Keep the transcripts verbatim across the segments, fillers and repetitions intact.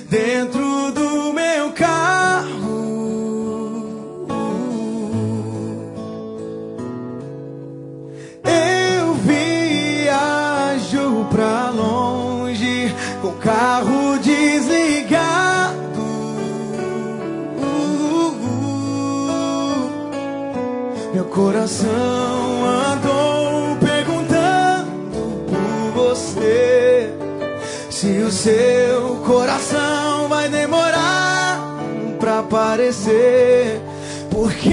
dentro do meu carro. Eu viajo pra longe com o carro desligado. Meu coração andou perguntando por você, se o seu coração vai demorar pra aparecer. Porque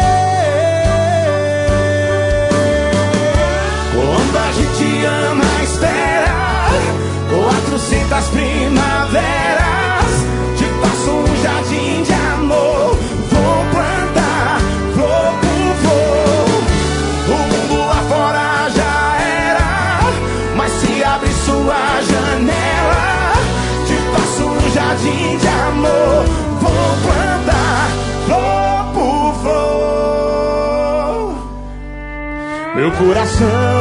quando a gente ama, espera quatrocentas primaveras. Te passo um jardim de amor, vou plantar flor por flor. O mundo lá fora já era, mas se abre sua janela, te passo um jardim de amor, vou plantar flor por flor. Meu coração